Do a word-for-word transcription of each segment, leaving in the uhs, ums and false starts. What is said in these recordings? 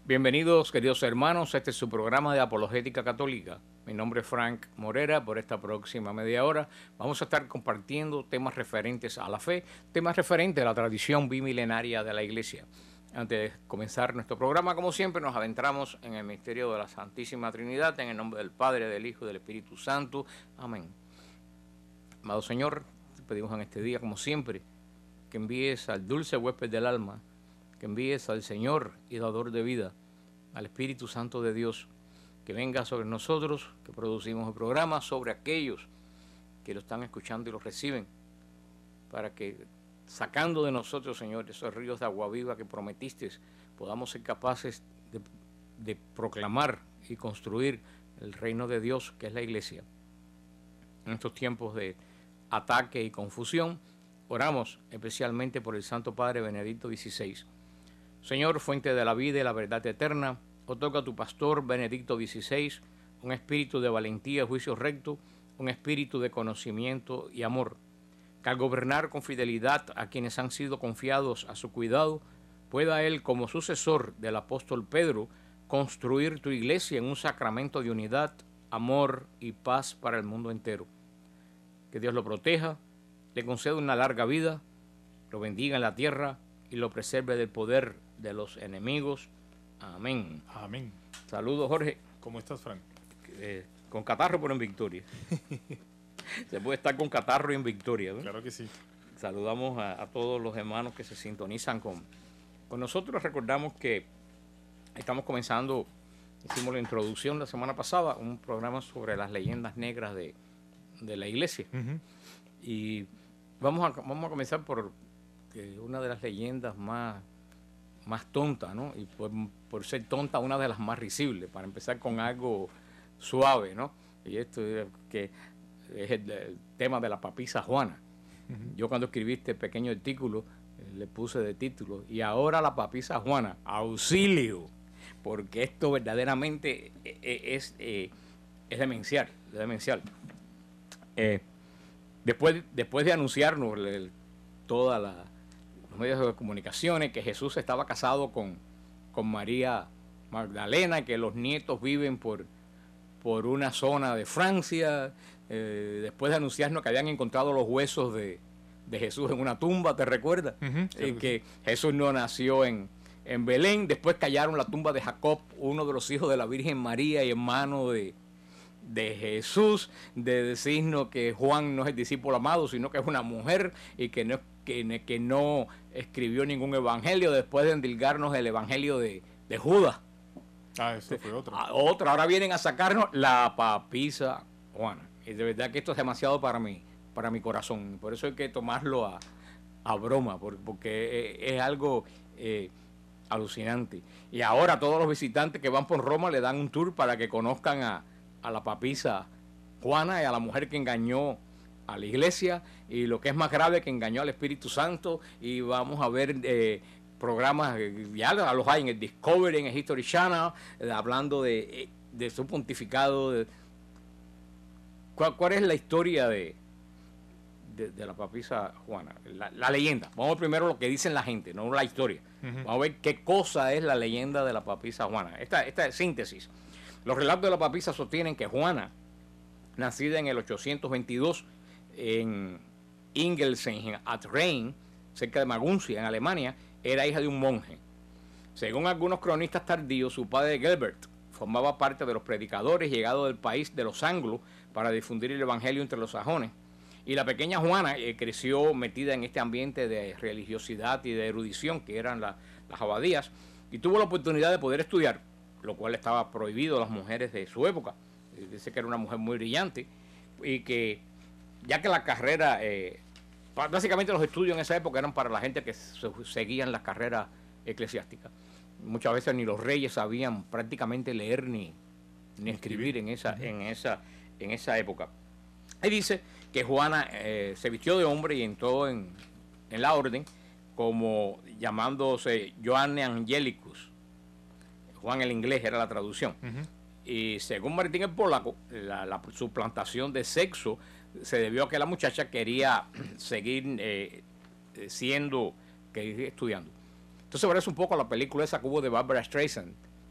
Bienvenidos, queridos hermanos, este es su programa de Apologética Católica. Mi nombre es Frank Morera. Por esta próxima media hora vamos a estar compartiendo temas referentes a la fe, temas referentes a la tradición bimilenaria de la Iglesia. Antes de comenzar nuestro programa, como siempre, nos adentramos en el misterio de la Santísima Trinidad, en el nombre del Padre, del Hijo y del Espíritu Santo. Amén. Amado Señor, te pedimos en este día, como siempre, que envíes al dulce huésped del alma, que envíes al Señor y dador de vida, al Espíritu Santo de Dios, que venga sobre nosotros, que producimos el programa, sobre aquellos que lo están escuchando y lo reciben, para que, sacando de nosotros, Señor, esos ríos de agua viva que prometiste, podamos ser capaces de, de proclamar y construir el reino de Dios, que es la Iglesia. En estos tiempos de ataque y confusión, oramos especialmente por el Santo Padre Benedicto dieciséis. Señor, fuente de la vida y la verdad eterna, otorga a tu pastor Benedicto dieciséis un espíritu de valentía y juicio recto, un espíritu de conocimiento y amor, que al gobernar con fidelidad a quienes han sido confiados a su cuidado, pueda él, como sucesor del apóstol Pedro, construir tu iglesia en un sacramento de unidad, amor y paz para el mundo entero. Que Dios lo proteja, le conceda una larga vida, lo bendiga en la tierra y lo preserve del poder de los enemigos. Amén. Amén. Saludos, Jorge. ¿Cómo estás, Frank? Eh, con catarro, pero en victoria. Se puede estar con catarro y en victoria, ¿no? Claro que sí. Saludamos a, a todos los hermanos que se sintonizan con, con nosotros. Recordamos que estamos comenzando, hicimos la introducción la semana pasada, un programa sobre las leyendas negras de, de la iglesia. Uh-huh. Y vamos a, vamos a comenzar por eh, una de las leyendas más, más tontas, ¿no? Y por, por ser tonta, una de las más risibles, para empezar con algo suave, ¿no? Y esto es que es el, el tema de la papisa Juana. Uh-huh. Yo cuando escribí este pequeño artículo, eh, le puse de título, y ahora la papisa Juana, auxilio, porque esto verdaderamente es, es, es, es demencial, es demencial. Eh, después, después de anunciarnos el, toda la los medios de comunicaciones que Jesús estaba casado con, con María Magdalena, que los nietos viven por, por una zona de Francia, eh, después de anunciarnos que habían encontrado los huesos de, de Jesús en una tumba, ¿te recuerdas? Uh-huh, eh, que Jesús no nació en, en Belén, después callaron la tumba de Jacob, uno de los hijos de la Virgen María y hermano de, de Jesús, de decirnos que Juan no es el discípulo amado, sino que es una mujer y que no es Que, que no escribió ningún evangelio, después de endilgarnos el evangelio de, de Judas. Ah, eso fue otro. Otra, ahora vienen a sacarnos la papisa Juana. Y de verdad que esto es demasiado para mí, para mi corazón. Por eso hay que tomarlo a, a broma, porque, porque es, es algo eh, alucinante. Y ahora todos los visitantes que van por Roma le dan un tour para que conozcan a, a la papisa Juana y a la mujer que engañó a la iglesia, y lo que es más grave, que engañó al Espíritu Santo. Y vamos a ver eh, programas, ya los hay en el Discovery, en el History Channel, eh, hablando de, de su pontificado. De, ¿cuál, ¿Cuál es la historia de, de, de la papisa Juana? La, la leyenda. Vamos primero lo que dicen la gente, no la historia. Uh-huh. Vamos a ver qué cosa es la leyenda de la papisa Juana. Esta, esta es síntesis. Los relatos de la papisa sostienen que Juana, nacida en el ochocientos veintidós, en Ingelsen, at Rhein, cerca de Maguncia, en Alemania, era hija de un monje. Según algunos cronistas tardíos, su padre Gelbert formaba parte de los predicadores llegados del país de los anglos para difundir el evangelio entre los sajones. Y la pequeña Juana eh, creció metida en este ambiente de religiosidad y de erudición que eran la, las abadías, y tuvo la oportunidad de poder estudiar, lo cual estaba prohibido a las mujeres de su época. Dice que era una mujer muy brillante y que, ya que la carrera, eh, básicamente los estudios en esa época eran para la gente que seguían las carreras eclesiásticas. Muchas veces ni los reyes sabían prácticamente leer ni, ni escribir en esa, uh-huh. en esa, en esa época. Ahí dice que Juana eh, se vistió de hombre y entró en, en la orden, como llamándose Joanne Angelicus. Juan el inglés era la traducción. Uh-huh. Y según Martín el Polaco, la, la suplantación de sexo se debió a que la muchacha quería seguir eh, siendo, que estudiando. Entonces parece un poco a la película esa que hubo de Barbara Streisand,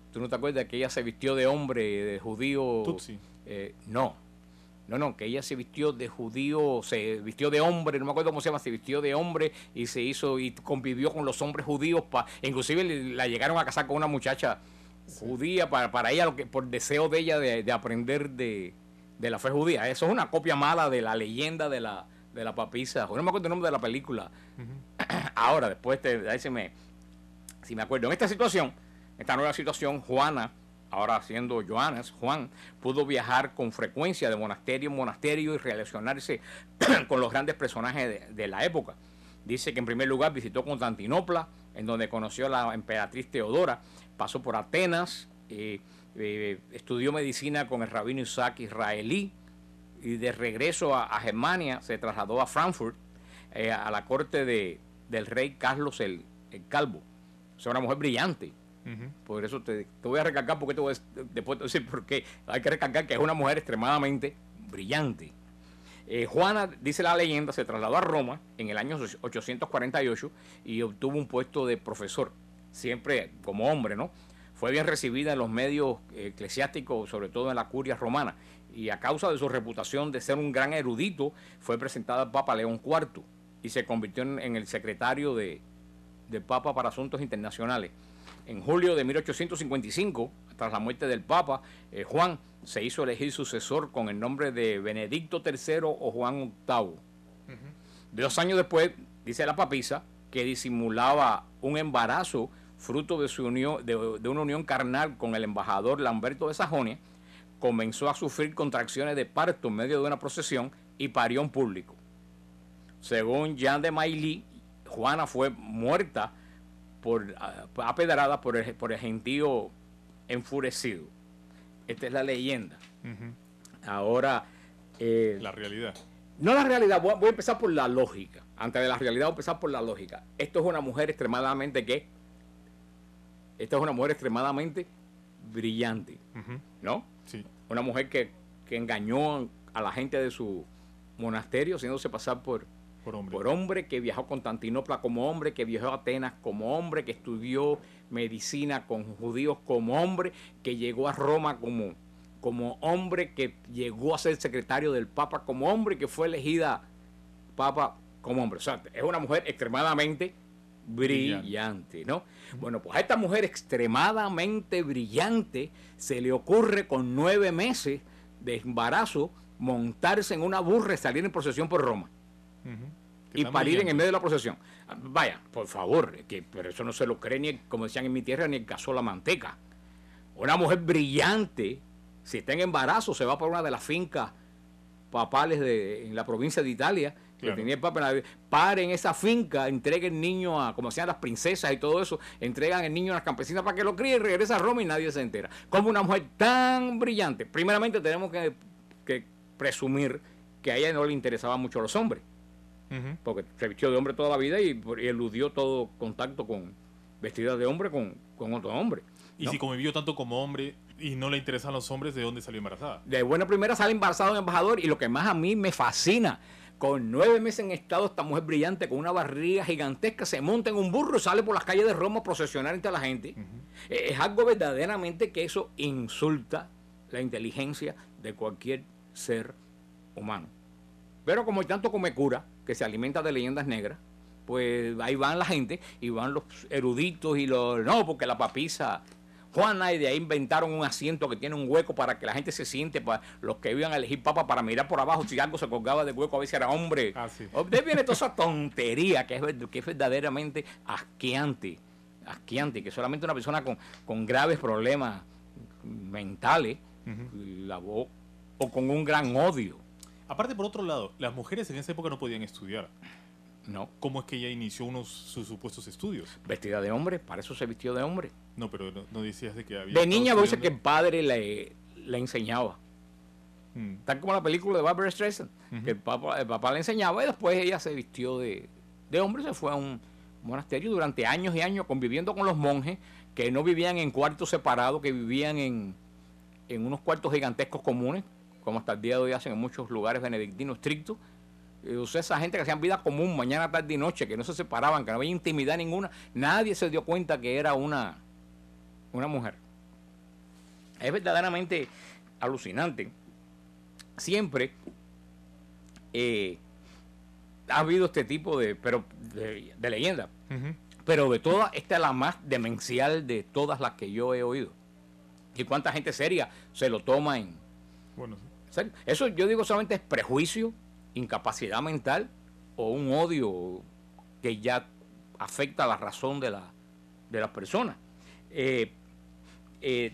¿Tú no te acuerdas que ella se vistió de hombre, de judío? Tutsi. Eh, no, no, no, que ella se vistió de judío, se vistió de hombre, no me acuerdo cómo se llama, se vistió de hombre y se hizo y convivió con los hombres judíos, pa, inclusive le- la llegaron a casar con una muchacha Sí. judía para, para ella, lo que por deseo de ella de, de aprender de, de la fe judía. Eso es una copia mala de la leyenda de la, de la papisa. No me acuerdo el nombre de la película. Ujú. Ahora, después, te, ahí se me, si me acuerdo, en esta situación, esta nueva situación, Juana, ahora siendo Johannes, Juan, pudo viajar con frecuencia de monasterio en monasterio y relacionarse con los grandes personajes de, de la época. Dice que en primer lugar visitó Constantinopla, en donde conoció a la emperatriz Teodora, pasó por Atenas, eh, eh, estudió medicina con el rabino Isaac israelí, y de regreso a, a Germania se trasladó a Frankfurt, eh, a la corte de, del rey Carlos el, el Calvo. O sea, una mujer brillante. Ujú. Por eso te, te voy a recalcar, porque te voy a, después te voy a decir por qué. Hay que recalcar que es una mujer extremadamente brillante. Eh, Juana, dice la leyenda, se trasladó a Roma en el año ochocientos cuarenta y ocho y obtuvo un puesto de profesor, siempre como hombre, ¿no? Fue bien recibida en los medios eclesiásticos, sobre todo en la curia romana, y a causa de su reputación de ser un gran erudito, fue presentada al Papa León cuarto y se convirtió en, en el secretario de, del Papa para Asuntos Internacionales. En julio de mil ochocientos cincuenta y cinco, tras la muerte del Papa, eh, Juan se hizo elegir sucesor con el nombre de Benedicto tercero o Juan octavo. Ujú. Dos años después, dice la papisa, que disimulaba un embarazo fruto de, su unión, de, de una unión carnal con el embajador Lamberto de Sajonia, comenzó a sufrir contracciones de parto en medio de una procesión y parió en público. Según Jean de Mailly, Juana fue muerta por apedrada por el, por el gentío enfurecido. Esta es la leyenda. Ujú. Ahora, eh, La realidad. no la realidad, voy a, voy a empezar por la lógica. Antes de la realidad voy a empezar por la lógica. Esto es una mujer extremadamente, ¿qué? Esta es una mujer extremadamente brillante, Ujú. ¿no? Sí. Una mujer que, que engañó a la gente de su monasterio, haciéndose pasar por, Por hombre. por hombre, que viajó a Constantinopla como hombre, que viajó a Atenas como hombre, que estudió medicina con judíos como hombre, que llegó a Roma como, como hombre, que llegó a ser secretario del Papa como hombre, que fue elegida Papa como hombre. O sea, es una mujer extremadamente brillante, Brillante. ¿no? Bueno, pues a esta mujer extremadamente brillante se le ocurre con nueve meses de embarazo montarse en una burra y salir en procesión por Roma Ujú. Que y tan parir en el brillante. medio de la procesión. Ah, Vaya, por favor, que, pero eso no se lo cree ni, como decían en mi tierra, ni el caso la manteca. Una mujer brillante, si está en embarazo, se va por una de las fincas papales de, en la provincia de Italia, Claro. que tenía el papa, en la- pare en esa finca, entregue el niño a, como hacían las princesas y todo eso, entregan el niño a las campesinas para que lo críe y regresa a Roma y nadie se entera. Como una mujer tan brillante. Primeramente tenemos que, que presumir que a ella no le interesaban mucho los hombres, Ujú. porque se vistió de hombre toda la vida y, y eludió todo contacto con vestida de hombre con, con otro hombre. Y ¿no? si convivió tanto como hombre y no le interesan los hombres, ¿de dónde salió embarazada? De buena primera sale embarazada un embajador y lo que más a mí me fascina, con nueve meses en estado, esta mujer brillante con una barriga gigantesca se monta en un burro y sale por las calles de Roma a procesionar entre la gente. Ujú. Eh, Es algo verdaderamente que eso insulta la inteligencia de cualquier ser humano. Pero como hay tanto come cura que se alimenta de leyendas negras, pues ahí van la gente y van los eruditos y los... No, porque la papisa Juana, y de ahí inventaron un asiento que tiene un hueco para que la gente se siente, para los que iban a elegir papa, para mirar por abajo si algo se colgaba del hueco, a ver si era hombre. Ah, sí. De ahí viene toda esa tontería que es, ver- que es verdaderamente asqueante, asqueante, que solamente una persona con, con graves problemas mentales Ujú. la vo- o con un gran odio, Aparte, por otro lado, las mujeres en esa época no podían estudiar. ¿no? ¿Cómo es que ella inició unos sus supuestos estudios? Vestida de hombre, para eso se vistió de hombre. No, pero no, no decías de que había... De estado niña me dice que el estudiando. padre le, le enseñaba. Mm. Tal como la película de Barbara Streisand, Ujú. que el papá, el papá le enseñaba y después ella se vistió de, de hombre y se fue a un monasterio durante años y años conviviendo con los monjes que no vivían en cuartos separados, que vivían en, en unos cuartos gigantescos comunes, como hasta el día de hoy hacen en muchos lugares benedictinos estrictos. Eh, O sea, esa gente que hacían vida común mañana, tarde y noche, que no se separaban, que no había intimidad ninguna, nadie se dio cuenta que era una, una mujer. Es verdaderamente alucinante. Siempre eh, ha habido este tipo de, pero de, de leyenda. Uh-huh. Pero de todas, esta es la más demencial de todas las que yo he oído. ¿Y cuánta gente seria se lo toma en...? Bueno, sí. Eso yo digo solamente es prejuicio, incapacidad mental o un odio que ya afecta la razón de, la, de las personas. Eh, eh,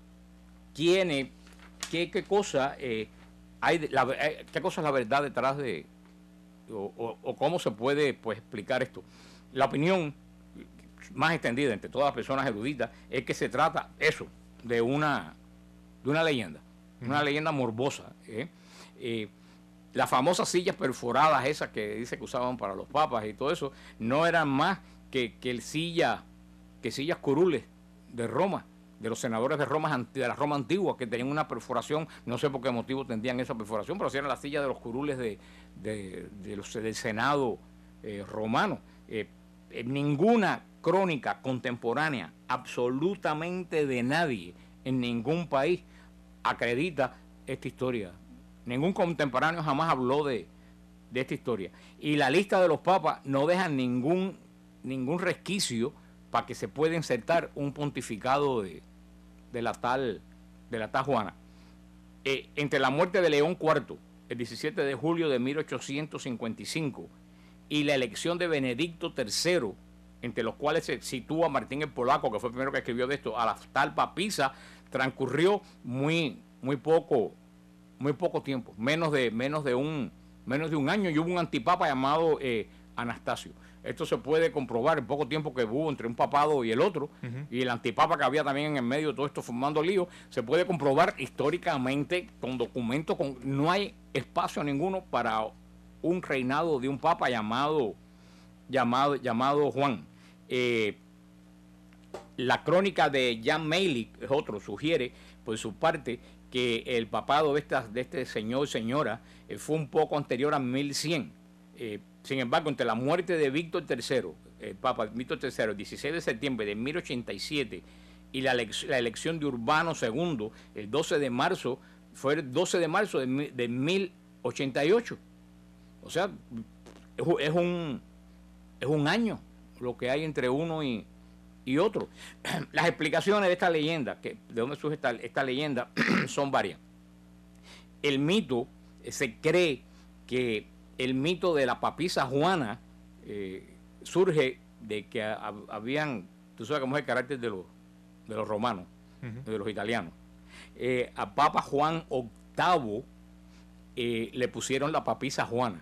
¿quién, qué, ¿Qué cosa eh, hay de, la, qué cosa es la verdad detrás de o, o, o cómo se puede pues explicar esto? La opinión más extendida entre todas las personas eruditas es que se trata eso de una de una leyenda, uh-huh. una leyenda morbosa. ¿eh? Eh, las famosas sillas perforadas esas que dice que usaban para los papas y todo eso no eran más que, que el silla que sillas curules de Roma, de los senadores de Roma, de la Roma antigua, que tenían una perforación, no sé por qué motivo tendrían esa perforación, pero si eran las sillas de los curules de, de, de los, del Senado eh, romano. Eh, eh, ninguna crónica contemporánea, absolutamente de nadie, en ningún país, acredita esta historia. Ningún contemporáneo jamás habló de, de esta historia. Y la lista de los papas no deja ningún, ningún resquicio para que se pueda insertar un pontificado de, de, la, tal, de la tal Juana. Eh, entre la muerte de León cuarto, el diecisiete de julio de mil ochocientos cincuenta y cinco, y la elección de Benedicto tercero, entre los cuales se sitúa Martín el Polaco, que fue el primero que escribió de esto, a la tal papisa, transcurrió muy, muy poco, muy poco tiempo, menos de, menos de un, menos de un año, y hubo un antipapa llamado eh, Anastasio. Esto se puede comprobar en poco tiempo que hubo entre un papado y el otro, uh-huh. y el antipapa que había también en el medio de todo esto formando lío, se puede comprobar históricamente con documentos, con, no hay espacio ninguno para un reinado de un papa llamado, llamado, llamado Juan. Eh, la crónica de Jan Meilich, es otro, sugiere por su parte que el papado de, esta, de este señor señora eh, fue un poco anterior a mil cien. Eh, sin embargo, entre la muerte de Víctor tercero, el Papa Víctor tercero, el dieciséis de septiembre de mil ochenta y siete, y la, la elección de Urbano segundo, el doce de marzo, fue el doce de marzo de, de mil ochenta y ocho. O sea, es, es, un, es un año lo que hay entre uno y, y otro. Las explicaciones de esta leyenda, que, de dónde surge esta, esta leyenda, son varias. El mito, se cree que el mito de la papisa Juana eh, surge de que a, habían, tú sabes cómo es el carácter de los, de los romanos, uh-huh. de los italianos. Eh, a Papa Juan octavo eh, le pusieron la papisa Juana.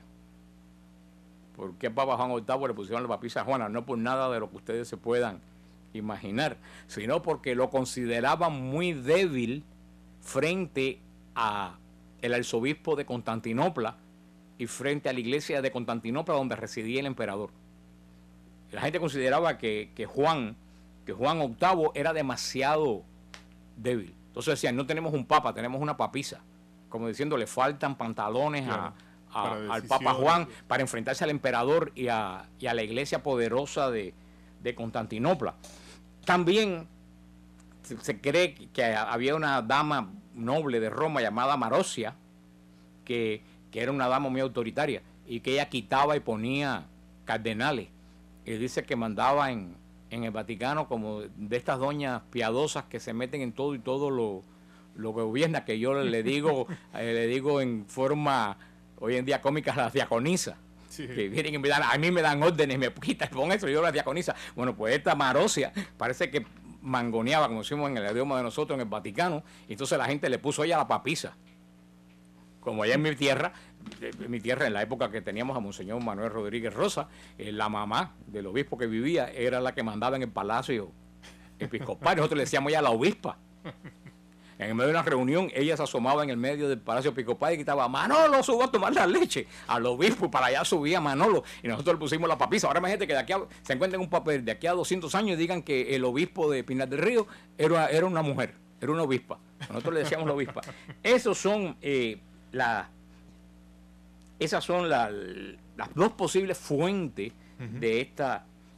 ¿Por qué a Papa Juan octavo le pusieron la papisa Juana? No por nada de lo que ustedes se puedan imaginar, sino porque lo consideraban muy débil frente a el arzobispo de Constantinopla y frente a la iglesia de Constantinopla donde residía el emperador. La gente consideraba que, que Juan que Juan octavo era demasiado débil. Entonces decían, no tenemos un papa, tenemos una papisa. Como diciendo, le faltan pantalones claro, a, a, al Papa Juan para enfrentarse al emperador y a, y a la iglesia poderosa de, de Constantinopla. También se, se cree que había una dama noble de Roma llamada Marosia, que, que era una dama muy autoritaria y que ella quitaba y ponía cardenales. Y dice que mandaba en, en el Vaticano como de estas doñas piadosas que se meten en todo y todo lo, lo que gobierna, que yo le digo, eh, le digo en forma hoy en día cómica, las diaconisas. Sí. Que vienen y me dan, a mí me dan órdenes, me quitan, pon eso, yo la diaconisa. Bueno, pues esta Marosia parece que mangoneaba, como decimos en el idioma de nosotros, en el Vaticano, y entonces la gente le puso a ella la papisa. Como allá en mi tierra, en mi tierra, en la época que teníamos a Monseñor Manuel Rodríguez Rosa, eh, la mamá del obispo que vivía era la que mandaba en el palacio episcopal. Nosotros le decíamos ya la obispa. En el medio de una reunión, ella se asomaba en el medio del palacio episcopal y gritaba, Manolo, suba a tomar la leche. Al obispo, y para allá subía Manolo. Y nosotros le pusimos la papisa. Ahora imagínate que de aquí a, se encuentren un papel de aquí a doscientos años y digan que el obispo de Pinar del Río era, era una mujer, era una obispa. Nosotros le decíamos la obispa. Esos son... Eh, La, esas son la, las dos posibles fuentes uh-huh. de esta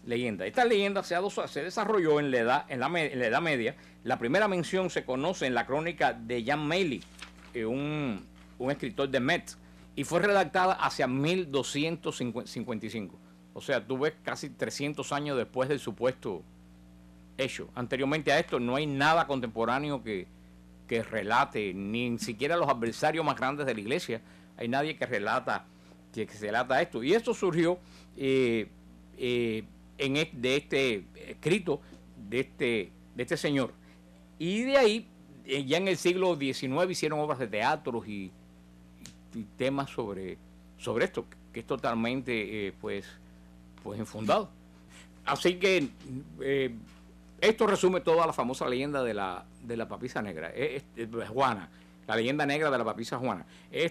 leyenda. Esta leyenda se, adoso- se desarrolló en la, edad, en, la me- en la Edad Media. La primera mención se conoce en la crónica de Jan Mailly, eh, un, un escritor de Metz, y fue redactada hacia mil doscientos cincuenta y cinco. O sea, tú ves casi trescientos años después del supuesto hecho. Anteriormente a esto no hay nada contemporáneo que, que relate, ni siquiera los adversarios más grandes de la iglesia, hay nadie que relata, que, que se relata esto. Y esto surgió eh, eh, en este, de este escrito de este, de este señor. Y de ahí, eh, ya en el siglo diecinueve hicieron obras de teatro y, y temas sobre, sobre esto, que es totalmente eh, pues, pues infundado. Así que eh, esto resume toda la famosa leyenda de la, de la papisa negra, es, es, es Juana, la leyenda negra de la papisa Juana. Es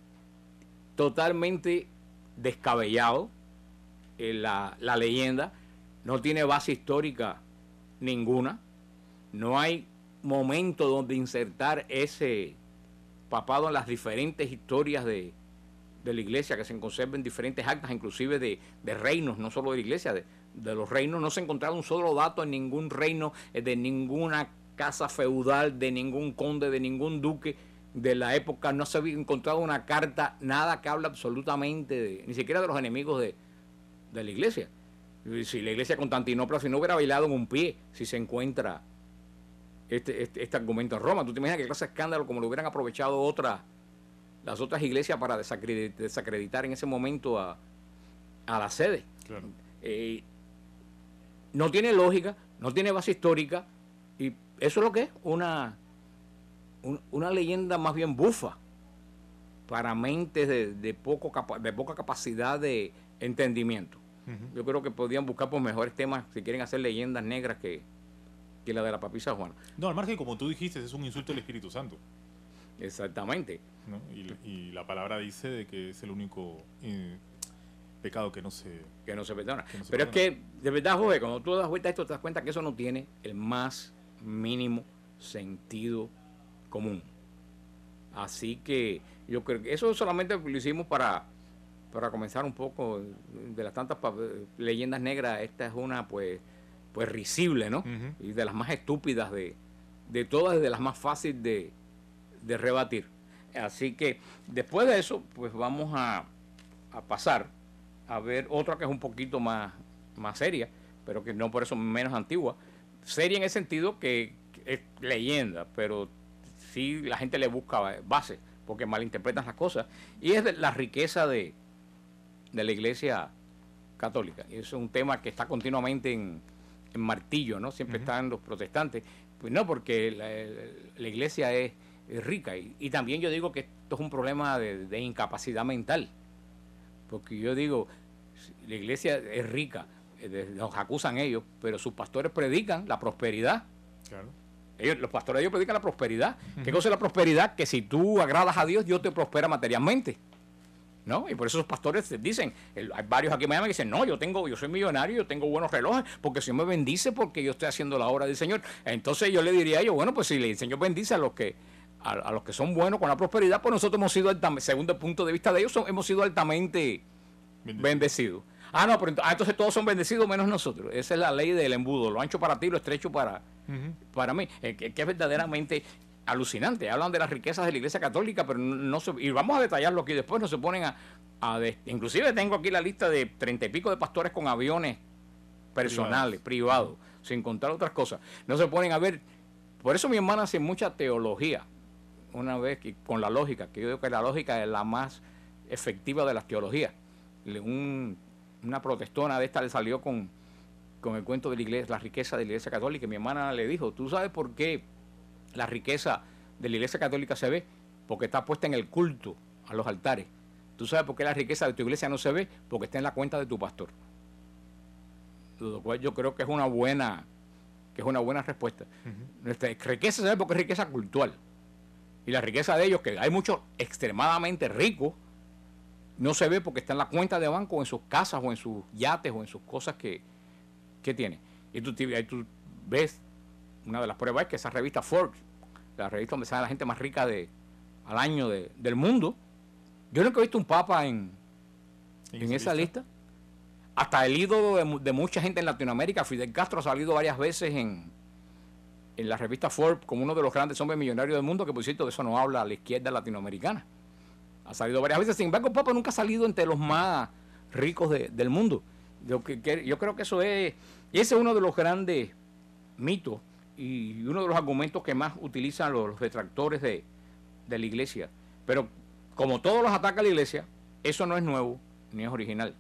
totalmente descabellado eh, la, la leyenda, no tiene base histórica ninguna, no hay momento donde insertar ese papado en las diferentes historias de, de la iglesia que se conservan diferentes actas, inclusive de, de reinos, no solo de la iglesia, de, de los reinos. No se ha encontrado un solo dato en ningún reino, de ninguna casa feudal, de ningún conde, de ningún duque de la época. No se ha encontrado una carta, nada que habla absolutamente de, ni siquiera de los enemigos de, de la iglesia. Si la iglesia de Constantinopla, si no hubiera bailado en un pie, si se encuentra este, este, este argumento en Roma. ¿Tú te imaginas qué clase de escándalo como lo hubieran aprovechado otras, las otras iglesias para desacreditar, desacreditar en ese momento a, a la sede? Claro. Eh, no tiene lógica, no tiene base histórica, y eso es lo que es una, un, una leyenda más bien bufa para mentes de, de, poco capa, de poca capacidad de entendimiento. Uh-huh. Yo creo que podrían buscar por mejores temas si quieren hacer leyendas negras que, que la de la papisa Juana. No, al margen, como tú dijiste, es un insulto al Espíritu Santo. Exactamente. ¿No? Y, y la palabra dice de que es el único eh, pecado que no se que no se perdona. No se Pero perdona. es que, de verdad, Jorge, cuando tú das vuelta a esto, te das cuenta que eso no tiene el más mínimo sentido común. Así que yo creo que eso solamente lo hicimos para, para comenzar un poco de las tantas leyendas negras. Esta es una, pues, pues risible, ¿no? Uh-huh. Y de las más estúpidas de, de todas, de las más fáciles de, de rebatir. Así que después de eso, pues vamos a, a pasar a ver otra que es un poquito más, más seria, pero que no por eso menos antigua. Seria en el sentido que es leyenda, pero sí la gente le busca base, porque malinterpretan las cosas. Y es de la riqueza de, de la iglesia católica. Y eso es un tema que está continuamente en, en martillo, ¿no? Siempre uh-huh. están los protestantes. Pues no, porque la, la iglesia es, es rica. Y, y también yo digo que esto es un problema de, de incapacidad mental. Porque yo digo, la iglesia es rica, nos acusan ellos, pero sus pastores predican la prosperidad. Claro. Ellos, los pastores ellos predican la prosperidad. Uh-huh. ¿Qué cosa es la prosperidad? Que si tú agradas a Dios, Dios te prospera materialmente, ¿no? Y por eso los pastores dicen, el, hay varios aquí en Miami que dicen, no, yo tengo, yo soy millonario, yo tengo buenos relojes, porque el Señor me bendice porque yo estoy haciendo la obra del Señor. Entonces yo le diría a ellos, bueno, pues si el Señor bendice a los que a, a los que son buenos con la prosperidad, pues nosotros hemos sido altamente, según el punto de vista de ellos, son, hemos sido altamente bendecidos. Bendecido. Ah, no, pero ah, entonces todos son bendecidos menos nosotros. Esa es la ley del embudo, lo ancho para ti, lo estrecho para, uh-huh. para mí, eh, que, que es verdaderamente alucinante. Hablan de las riquezas de la Iglesia Católica, pero no, no se, y vamos a detallarlo aquí después, no se ponen a, a de, inclusive tengo aquí la lista de treinta y pico de pastores con aviones personales, privados, privados, sin contar otras cosas. No se ponen a ver, por eso mi hermana hace mucha teología, una vez que con la lógica, que yo digo que la lógica es la más efectiva de las teologías. Un, una protestona de esta le salió con, con el cuento de la iglesia, la riqueza de la Iglesia Católica, y mi hermana le dijo, ¿tú sabes por qué la riqueza de la Iglesia Católica se ve? Porque está puesta en el culto a los altares. ¿Tú sabes por qué la riqueza de tu iglesia no se ve? Porque está en la cuenta de tu pastor. Lo cual yo creo que es una buena, que es una buena respuesta. Uh-huh. Nuestra riqueza se ve porque es riqueza cultural. Y la riqueza de ellos, que hay muchos extremadamente ricos, no se ve porque está en la cuenta de banco, o en sus casas, o en sus yates, o en sus cosas que, que tiene. Y tú, ahí tú ves, una de las pruebas es que esa revista Forbes, la revista donde sale la gente más rica de, al año de, del mundo, yo nunca he visto un papa en, en, ¿En esa lista? lista. hasta el ídolo de, de mucha gente en Latinoamérica, Fidel Castro, ha salido varias veces en, en la revista Forbes como uno de los grandes hombres millonarios del mundo, que por cierto de eso no habla a la izquierda latinoamericana. Ha salido varias veces, sin embargo, el Papa nunca ha salido entre los más ricos de, del mundo. Yo, que, que, yo creo que eso es, y ese es uno de los grandes mitos y uno de los argumentos que más utilizan los, los detractores de, de la iglesia. Pero como todos los ataques a la iglesia, eso no es nuevo ni es original.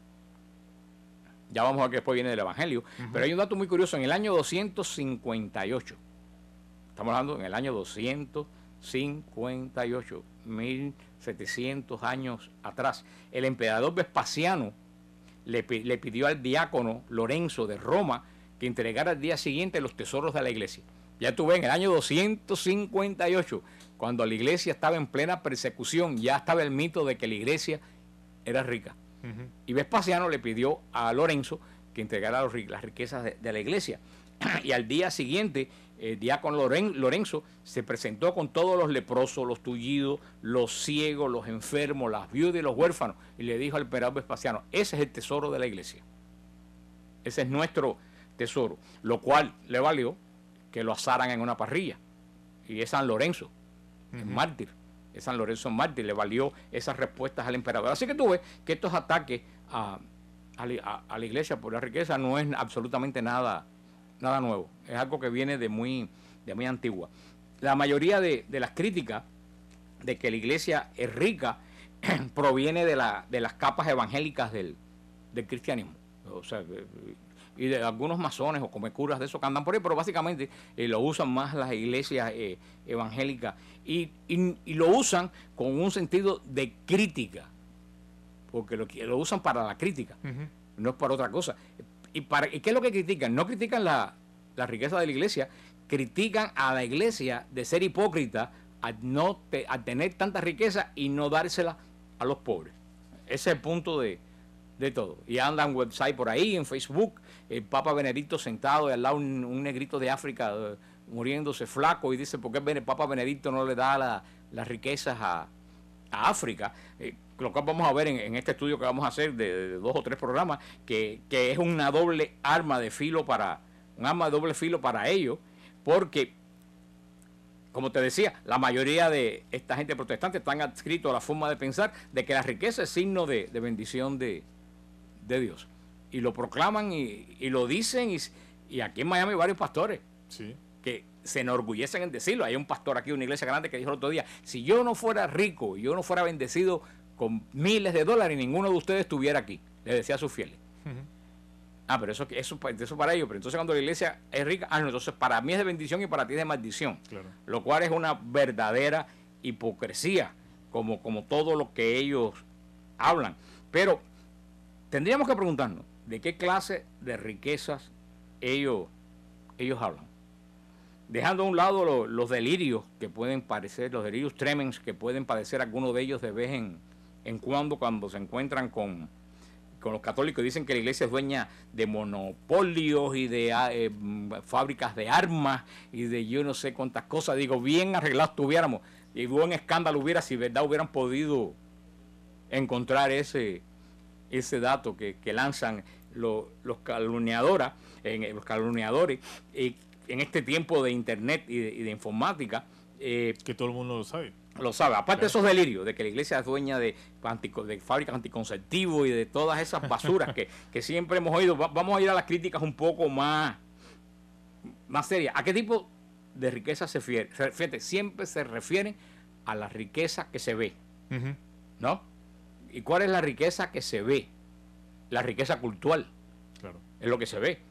Ya vamos a ver que después viene del Evangelio. Uh-huh. Pero hay un dato muy curioso. En el año doscientos cincuenta y ocho, estamos hablando en el año doscientos cincuenta y ocho, mil setecientos años atrás, el emperador Vespasiano le, le pidió al diácono Lorenzo de Roma que entregara al día siguiente los tesoros de la iglesia. Ya tú ves, en el año doscientos cincuenta y ocho, cuando la iglesia estaba en plena persecución, ya estaba el mito de que la iglesia era rica. Uh-huh. Y Vespasiano le pidió a Lorenzo que entregara los, las riquezas de, de la iglesia. Y al día siguiente, el diácono Loren, Lorenzo se presentó con todos los leprosos, los tullidos, los ciegos, los enfermos, las viudas y los huérfanos, y le dijo al emperador Vespasiano: ese es el tesoro de la iglesia. Ese es nuestro tesoro. Lo cual le valió que lo asaran en una parrilla. Y es San Lorenzo, uh-huh. el mártir. Es San Lorenzo mártir, le valió esas respuestas al emperador. Así que tú ves que estos ataques a, a, a, a la iglesia por la riqueza no es absolutamente nada, nada nuevo. Es algo que viene de muy, de muy antigua. La mayoría de, de las críticas de que la iglesia es rica proviene de, la, de las capas evangélicas del, del cristianismo. O sea, y de algunos masones o comecuras de esos que andan por ahí, pero básicamente eh, lo usan más las iglesias eh, evangélicas y, y, y lo usan con un sentido de crítica, porque lo, lo usan para la crítica, uh-huh. no es para otra cosa. ¿Y, para, ¿Y qué es lo que critican? No critican la, la riqueza de la iglesia, critican a la iglesia de ser hipócrita al, no te, al tener tanta riqueza y no dársela a los pobres. Ese es el punto de... de todo. Y andan website por ahí, en Facebook, el Papa Benedicto sentado y al lado un, un negrito de África uh, muriéndose flaco y dice, ¿por qué el Papa Benedicto no le da la, las riquezas a, a África? Eh, lo que vamos a ver en, en este estudio que vamos a hacer de, de dos o tres programas, que, que es una doble arma de filo para, un arma de doble filo para ellos, porque, como te decía, la mayoría de esta gente protestante están adscritos a la forma de pensar de que la riqueza es signo de, de bendición de de Dios, y lo proclaman y, y lo dicen, y, y aquí en Miami hay varios pastores sí. que se enorgullecen en decirlo. Hay un pastor aquí de una iglesia grande que dijo el otro día: si yo no fuera rico, yo no fuera bendecido con miles de dólares, ninguno de ustedes estuviera aquí, le decía a sus fieles. Uh-huh. Ah, pero eso, eso, eso para ellos, pero entonces cuando la iglesia es rica, ah, no, entonces para mí es de bendición y para ti es de maldición, claro. Lo cual es una verdadera hipocresía, como, como todo lo que ellos hablan. Pero tendríamos que preguntarnos de qué clase de riquezas ellos, ellos hablan. Dejando a un lado lo, los delirios que pueden parecer, los delirios tremens que pueden padecer algunos de ellos de vez en, en cuando, cuando se encuentran con, con los católicos y dicen que la iglesia es dueña de monopolios y de eh, fábricas de armas y de yo no sé cuántas cosas. Digo, bien arreglados tuviéramos y buen escándalo hubiera si verdad hubieran podido encontrar ese... ese dato que, que lanzan lo, los calumniadoras, en, los calumniadores eh, en este tiempo de internet y de, y de informática. Eh, que todo el mundo lo sabe. Lo sabe. Aparte claro. de esos delirios, de que la iglesia es dueña de, de fábricas anticonceptivos y de todas esas basuras que, que siempre hemos oído. Va, vamos a ir a las críticas un poco más, más serias. ¿A qué tipo de riqueza se refiere? Fíjate, siempre se refieren a la riqueza que se ve, uh-huh. ¿no? ¿Y cuál es la riqueza que se ve? La riqueza cultural. Claro. Es lo que se ve.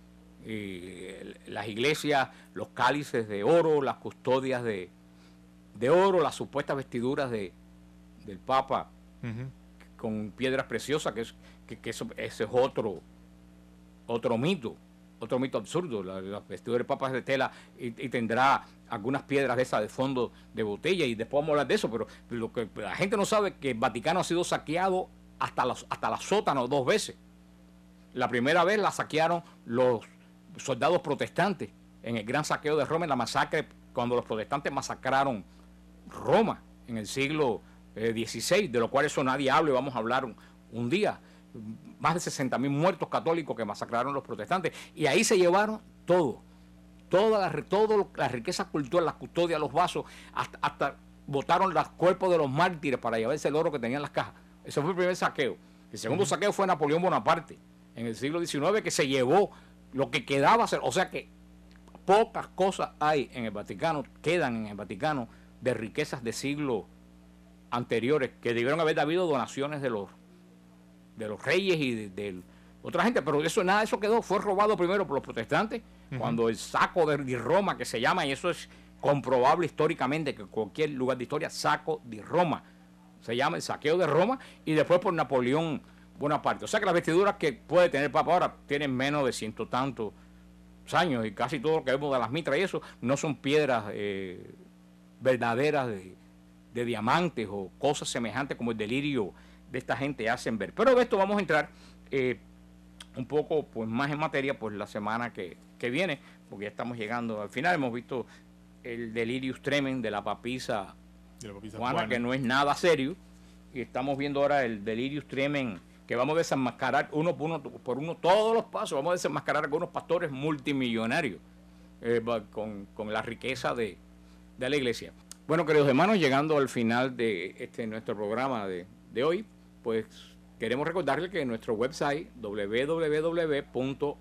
Y las iglesias, los cálices de oro, las custodias de, de oro, las supuestas vestiduras de, del Papa uh-huh. con piedras preciosas, que, es, que, que eso, ese es otro, otro mito, otro mito absurdo. La, la vestidura del Papa es de tela y, y tendrá algunas piedras de esas de fondo de botella, y después vamos a hablar de eso, pero lo que la gente no sabe es que el Vaticano ha sido saqueado hasta la, hasta la sótano dos veces. La primera vez la saquearon los soldados protestantes en el gran saqueo de Roma, en la masacre, cuando los protestantes masacraron Roma en el siglo eh, dieciséis, de lo cual eso nadie habla y vamos a hablar un, un día. más de sesenta mil muertos católicos que masacraron los protestantes. Y ahí se llevaron todo, toda la, todo la riqueza cultural, las custodias, los vasos, hasta, hasta botaron los cuerpos de los mártires para llevarse el oro que tenían las cajas. Ese fue el primer saqueo. El segundo uh-huh. saqueo fue Napoleón Bonaparte, en el siglo diecinueve, que se llevó lo que quedaba. O sea que pocas cosas hay en el Vaticano, quedan en el Vaticano, de riquezas de siglos anteriores, que debieron haber habido donaciones de los de los reyes y de, de otra gente, pero eso nada de eso quedó, fue robado primero por los protestantes, uh-huh. cuando el saco de, de Roma, que se llama, y eso es comprobable históricamente, que cualquier lugar de historia, saco de Roma, se llama el saqueo de Roma, y después por Napoleón Bonaparte. O sea que las vestiduras que puede tener el Papa ahora tienen menos de ciento tantos años, y casi todo lo que vemos de las mitras y eso, no son piedras eh, verdaderas de, de diamantes o cosas semejantes como el delirio de esta gente hacen ver. Pero de esto vamos a entrar eh, un poco pues más en materia pues la semana que, que viene, porque ya estamos llegando al final. Hemos visto el delirius tremens de la papisa, de la papisa Juana, Juana, que no es nada serio, y estamos viendo ahora el delirius tremens, que vamos a desenmascarar uno por uno, por uno todos los pasos, vamos a desenmascarar a algunos pastores multimillonarios eh, con, con la riqueza de, de la iglesia. Bueno, queridos hermanos, llegando al final de este nuestro programa de, de hoy, pues queremos recordarles que nuestro website doble u doble u doble u punto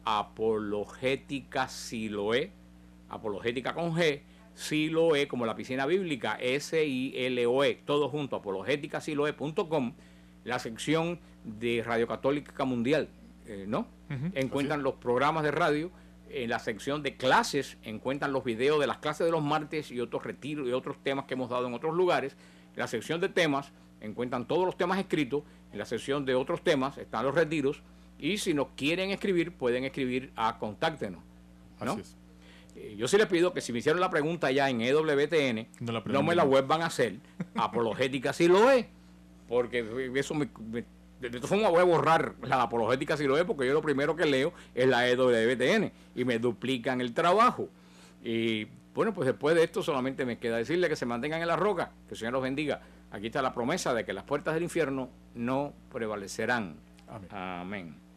apologética siloé, apologética con G, siloé como la piscina bíblica, S I L O E, todo junto, apologética siloé punto com, la sección de Radio Católica Mundial, eh, ¿no? Uh-huh, encuentran los programas de radio, en la sección de clases encuentran los videos de las clases de los martes y otros retiros y otros temas que hemos dado en otros lugares. En la sección de temas encuentran todos los temas escritos. En la sección de otros temas están los retiros. Y si nos quieren escribir, pueden escribir a Contáctenos, ¿no? Así es. Eh, yo sí les pido que si me hicieron la pregunta ya en E W T N, no, no me la vuelvan a hacer. Apologética sí lo es, porque eso me... me de todas formas voy a borrar la apologética si lo es, porque yo lo primero que leo es la E W T N y me duplican el trabajo. Y bueno, pues después de esto solamente me queda decirle que se mantengan en la roca, que el Señor los bendiga. Aquí está la promesa de que las puertas del infierno no prevalecerán. Amén. Amén.